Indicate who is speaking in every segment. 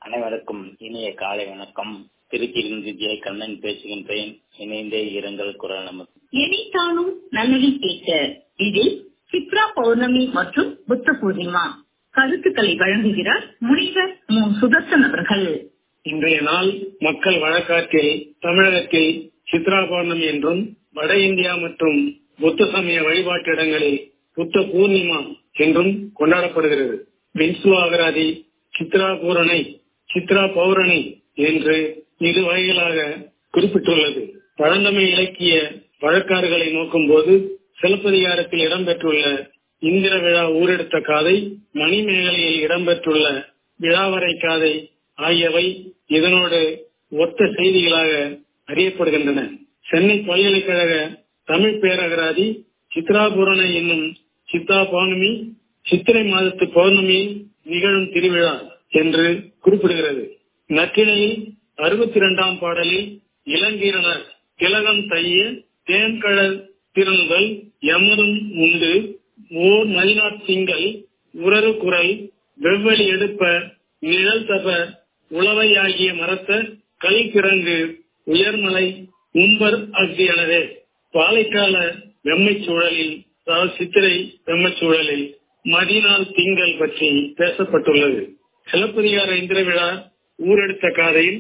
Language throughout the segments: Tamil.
Speaker 1: அனைவருக்கும் இனிய காலை வணக்கம். திருச்சியிலிருந்து ஜே கண்ணன் பேசுகின்றேன். இணைந்தே இரங்கல் குரல் நமக்கு.
Speaker 2: எனிதானும் நல்லவி கேட்க. இதில் சித்ரா பௌர்ணமி மற்றும் புத்த பூர்ணிமா கருத்துக்களை வழங்குகிறார் முனிவர் மு. சுதர்சன் அவர்கள்.
Speaker 3: இன்றைய நாள் மக்கள் வழக்காற்றில் தமிழகத்தில் சித்ரா பௌர்ணமி என்றும், வட இந்தியா மற்றும் புத்த சமய வழிபாட்டிடங்களில் புத்த பூர்ணிமா என்றும் கொண்டாடப்படுகிறது. வின்சு அகராதி சித்ரா பூரணை, சித்ரா பௌரணி என்று இரு வகைகளாக குறிப்பிட்டுள்ளது. பழந்தமிழ் இலக்கிய வழக்காறுகளை நோக்கும் போது சிலப்பதிகாரத்தில் இடம்பெற்றுள்ள இந்திர விழா ஊரெடுத்த காதை, மணிமேகலையில் இடம்பெற்றுள்ள விழாவரை காதை ஆகியவை இதனோடு ஒத்த செய்திகளாக அறியப்படுகின்றன. சென்னை பல்கலைக்கழக தமிழ் பேரகராதி சித்ரா பூரணை என்னும் சித்ரா பௌர்ணமி சித்திரை மாதத்து பௌர்ணமியில் நிகழும் திருவிழா என்று குறிப்பிடுகிறது. நற்றிணையில் 62ஆம் பாடலில் இளங்கீரனர் திலகம் தைய தேன்கழல் திறன்கள் எமதும் உண்டு ஓர் மதினாட் திங்கள் உரறு குரல் வெவ்வெளி எடுப்ப நிழல் தப உளவை ஆகிய மரத்த கல் கிறங்கு உயர்மலை உம்பர் அக்தியனவே. பாலைக்கால வெம்மை சூழலில், சித்திரை வெம்மை சூழலில் மதிநாள் திங்கள் பற்றி பேசப்பட்டுள்ளது. சிலப்பதிகார இந்திர விழா ஊரெடுத்த காதையில்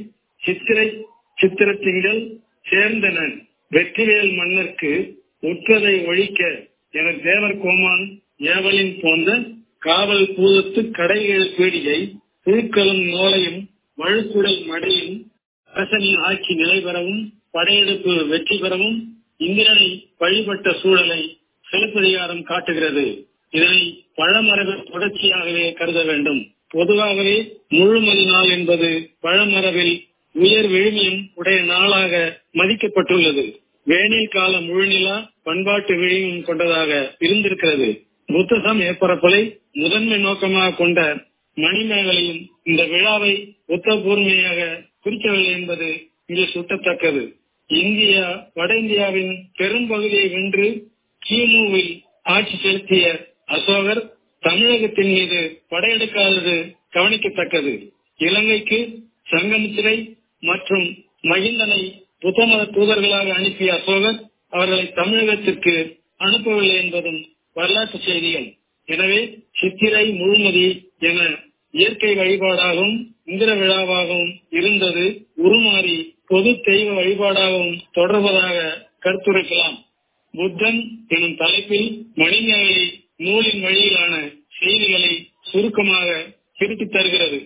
Speaker 3: சித்திர திங்கள் சேர்ந்தன வெற்றிவேல் மன்னர்க்கு உற்றதை ஒழிக்க என தேவர் கோமான் ஏவலின் போன்ற காவல் பூதத்து கடைகள் பீடிகை புழுக்களும் நோலையும் வழுக்குடல் மடையும் அரசனின் ஆட்சி நிலை பெறவும் படையெடுப்பு வெற்றி பெறவும் இந்திரனை வழிபட்ட சூழலை சிலப்பதிகாரம் காட்டுகிறது. இதனை பழமரபு தொடர்ச்சியாகவே கருத வேண்டும். பொதுவாகவே முழுமதி நாள் என்பது பழமரபில் உயர் விழுமியம் உடைய நாளாக மதிக்கப்பட்டுள்ளது. வேனில் கால முழுநிலா பண்பாட்டு விழுமியம் கொண்டதாக இருந்திருக்கிறது. புத்த சமய பரப்பலை முதன்மை நோக்கமாக கொண்ட மணிமேகலையும் இந்த விழாவை புத்த பூர்ணிமையாக குறிக்கவில்லை என்பது இங்கு சுட்டத்தக்கது. இந்தியா வட இந்தியாவின் பெரும்பகுதியை வென்று கிமுவில் ஆட்சி செலுத்திய அசோகர் தமிழகத்தின் மீது படையெடுக்காதது கவனிக்கத்தக்கது. இலங்கைக்கு சங்கமித்திரை மற்றும் மகிந்தனை புத்த மத தூதர்களாக அனுப்பிய அசோகர் அவர்களை தமிழகத்திற்கு அனுப்பவில்லை என்பதும் வரலாற்று செய்திகள். எனவே சித்திரை முழுமதி என இயற்கை வழிபாடாகவும் இந்திர விழாவாகவும் இருந்தது உருமாறி பொது தெய்வ வழிபாடாகவும் தொடர்வதாக கருத்துரைக்கலாம். புத்தன் எனும் தலைப்பில் மணிமேகலை நூலின் வழியிலான செய்திகளை சுருக்கமாக திருப்பித் தருகிறது.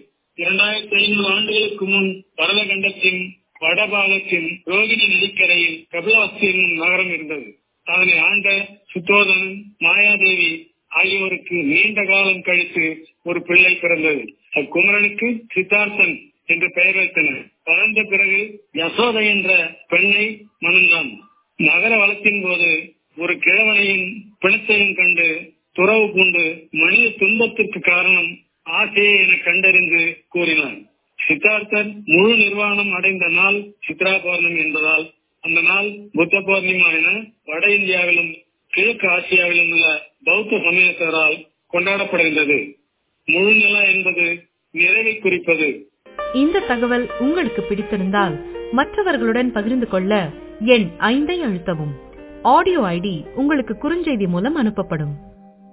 Speaker 3: 2500 ஆண்டுகளுக்கு முன் பரதகண்டத்தின் வடபாகத்தின் ரோகிணி நதிக்கரையில் கபிலவஸ்து என்னும் நகரம் இருந்தது. அதனை ஆண்ட சுத்தோதனன், மாயாதேவி ஆகியோருக்கு நீண்ட காலம் கழித்து ஒரு பிள்ளை பிறந்தது. அக்குமரனுக்கு சித்தார்த்தன் என்று பெயர் வைத்தனர். வளர்ந்த பிறகு யசோதை என்ற பெண்ணை மணந்தான். நகர வளத்தின் போது ஒரு கிழவனையும் பிணத்தையும் கண்டு துறவு பூண்டு மனித துன்பத்திற்கு காரணம் ஆசையே என கண்டறிந்து கூறினார். சித்தார்த்தர் முழு நிர்வாணம் அடைந்த நாள் சித்ரா பௌர்ணமி என்பதால் அந்த நாள் புத்த பௌர்ணிமா என வட இந்தியாவிலும் கிழக்கு ஆசியாவிலும் உள்ள பௌத்த சமயத்தவரால் கொண்டாடப்படுகின்றது. முழு நிலா என்பது நிறைவை குறிப்பது.
Speaker 4: இந்த தகவல் உங்களுக்கு பிடித்திருந்தால் மற்றவர்களுடன் பகிர்ந்து கொள்ள எண் 5 அழுத்தவும். ஆடியோ ஐடி உங்களுக்கு குறுஞ்செய்தி மூலம் அனுப்பப்படும்.